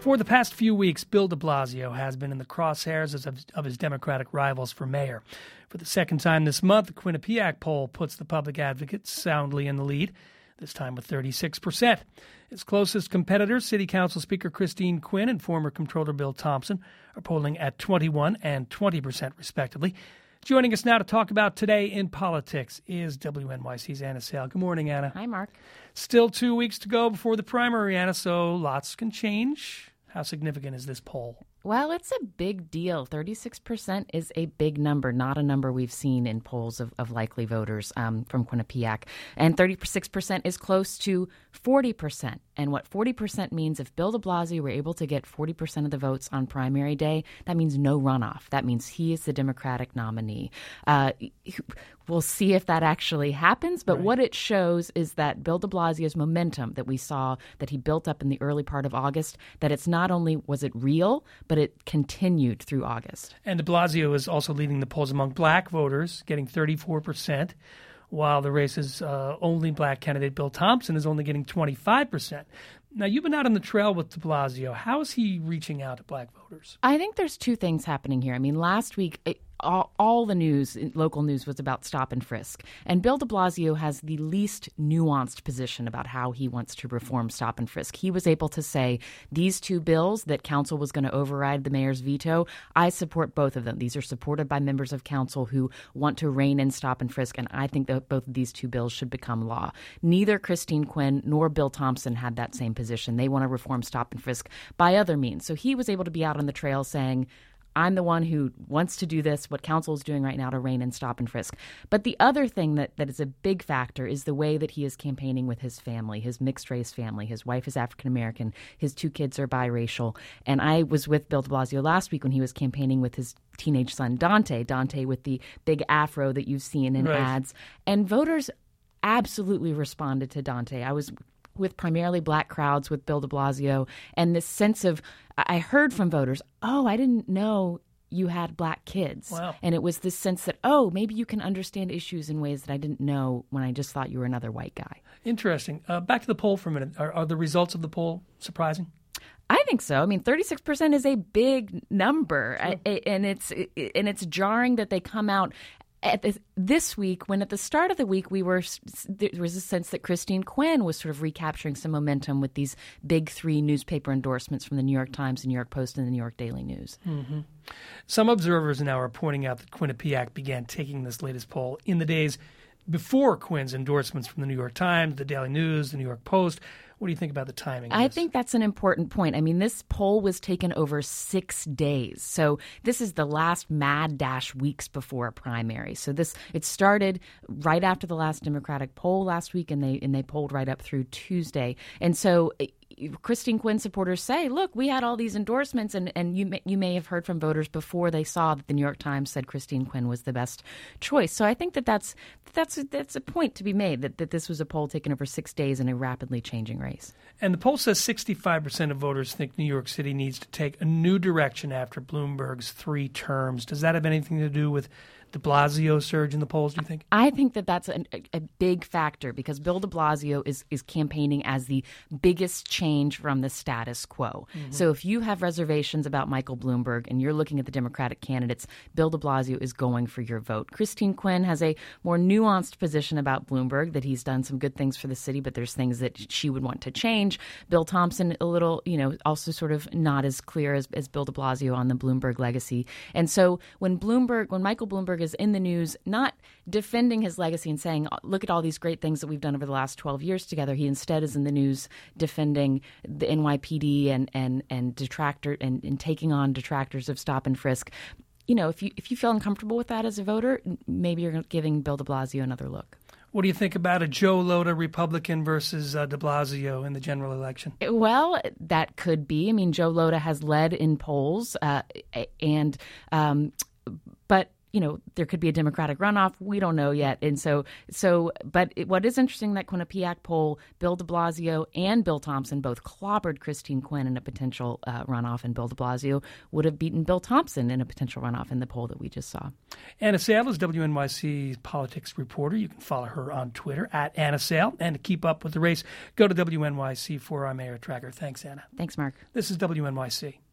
For the past few weeks, Bill de Blasio has been in the crosshairs of his Democratic rivals for mayor. For the second time this month, the Quinnipiac poll puts the Public Advocate soundly in the lead, this time with 36%. His closest competitors, City Council Speaker Christine Quinn and former Comptroller Bill Thompson, are polling at 21% and 20%, respectively. Joining us now to talk about Today in Politics is WNYC's Anna Sale. Good morning, Anna. Hi, Mark. Still 2 weeks to go before the primary, Anna, so lots can change. How significant is this poll? Well, it's a big deal. 36% is a big number, not a number we've seen in polls of likely voters from Quinnipiac. And 36% is close to 40%. And what 40% means, if Bill de Blasio were able to get 40% of the votes on primary day, that means no runoff. That means he is the Democratic nominee. We'll see if that actually happens. But what it shows is that Bill de Blasio's momentum that we saw that he built up in the early part of August, that it's not only was it real, but it continued through August. And de Blasio is also leading the polls among black voters, getting 34%, while the race's only black candidate, Bill Thompson, is only getting 25%. Now, you've been out on the trail with de Blasio. How is he reaching out to black voters? I think there's two things happening here. I mean, last week, all the news, local news, was about stop and frisk. And Bill de Blasio has the least nuanced position about how he wants to reform stop and frisk. He was able to say, these two bills that council was going to override the mayor's veto, I support both of them. These are supported by members of council who want to rein in stop and frisk, and I think that both of these two bills should become law. Neither Christine Quinn nor Bill Thompson had that same position. They want to reform stop and frisk by other means. So he was able to be out on the trail saying, I'm the one who wants to do this, what council is doing right now to rein in stop and frisk. But the other thing that is a big factor is the way that he is campaigning with his family, his mixed-race family. His wife is African-American. His two kids are biracial. And I was with Bill de Blasio last week when he was campaigning with his teenage son, Dante with the big afro that you've seen in ads. And voters absolutely responded to Dante. I was with primarily black crowds with Bill de Blasio, and this sense of, I heard from voters, oh, I didn't know you had black kids. Wow. And it was this sense that, oh, maybe you can understand issues in ways that I didn't know when I just thought you were another white guy. Interesting. Back to the poll for a minute. Are the results of the poll surprising? I think so. I mean, 36% is a big number, and it's jarring that they come out at this week, when at the start of the week there was a sense that Christine Quinn was sort of recapturing some momentum with these big three newspaper endorsements from the New York Times, the New York Post, and the New York Daily News. Mm-hmm. Some observers now are pointing out that Quinnipiac began taking this latest poll in the days before Quinn's endorsements from the New York Times, the Daily News, the New York Post. What do you think about the timing of this? I think that's an important point. I mean, this poll was taken over 6 days. So this is the last mad dash weeks before a primary. So it started right after the last Democratic poll last week, and they polled right up through Tuesday. And so Christine Quinn supporters say, look, we had all these endorsements, and you may have heard from voters before they saw that the New York Times said Christine Quinn was the best choice. So I think that's a point to be made, that this was a poll taken over 6 days in a rapidly changing race. And the poll says 65% of voters think New York City needs to take a new direction after Bloomberg's 3 terms. Does that have anything to do with de Blasio surge in the polls, do you think? I think that's a big factor, because Bill de Blasio is campaigning as the biggest change from the status quo. Mm-hmm. So if you have reservations about Michael Bloomberg and you're looking at the Democratic candidates, Bill de Blasio is going for your vote. Christine Quinn has a more nuanced position about Bloomberg, that he's done some good things for the city, but there's things that she would want to change. Bill Thompson, a little, also sort of not as clear as Bill de Blasio on the Bloomberg legacy. And so when Michael Bloomberg is in the news, not defending his legacy and saying, look at all these great things that we've done over the last 12 years together, he instead is in the news defending the NYPD and detractor and taking on detractors of stop and frisk. If you feel uncomfortable with that as a voter, maybe you're giving Bill de Blasio another look. What do you think about a Joe Lhota Republican versus de Blasio in the general election? Well, that could be. I mean, Joe Lhota has led in polls, but there could be a Democratic runoff. We don't know yet. And what is interesting, that Quinnipiac poll, Bill de Blasio and Bill Thompson both clobbered Christine Quinn in a potential runoff, and Bill de Blasio would have beaten Bill Thompson in a potential runoff in the poll that we just saw. Anna Sale is WNYC's politics reporter. You can follow her on Twitter at Anna Sale. And to keep up with the race, go to WNYC for our Mayor Tracker. Thanks, Anna. Thanks, Mark. This is WNYC.